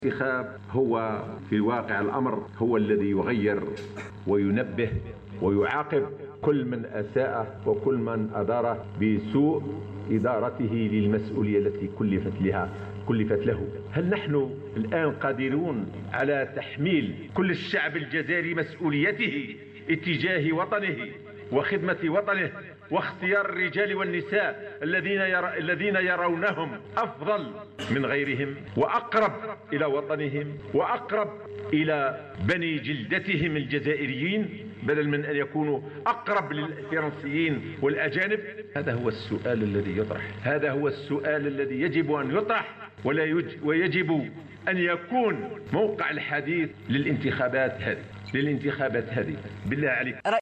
الانتخاب هو في واقع الأمر هو الذي يغير وينبه ويعاقب كل من أساء وكل من أدار بسوء إدارته للمسؤولية التي كلفت له. هل نحن الآن قادرون على تحميل كل الشعب الجزائري مسؤوليته اتجاه وطنه وخدمة وطنه واختيار الرجال والنساء الذين يرونهم أفضل من غيرهم وأقرب إلى وطنهم وأقرب إلى بني جلدتهم الجزائريين بدل من أن يكونوا أقرب للفرنسيين والأجانب؟ هذا هو السؤال الذي يطرح، هذا هو السؤال الذي يجب أن يطرح ويجب أن يكون موقع الحديث للانتخابات هذه بالله عليك.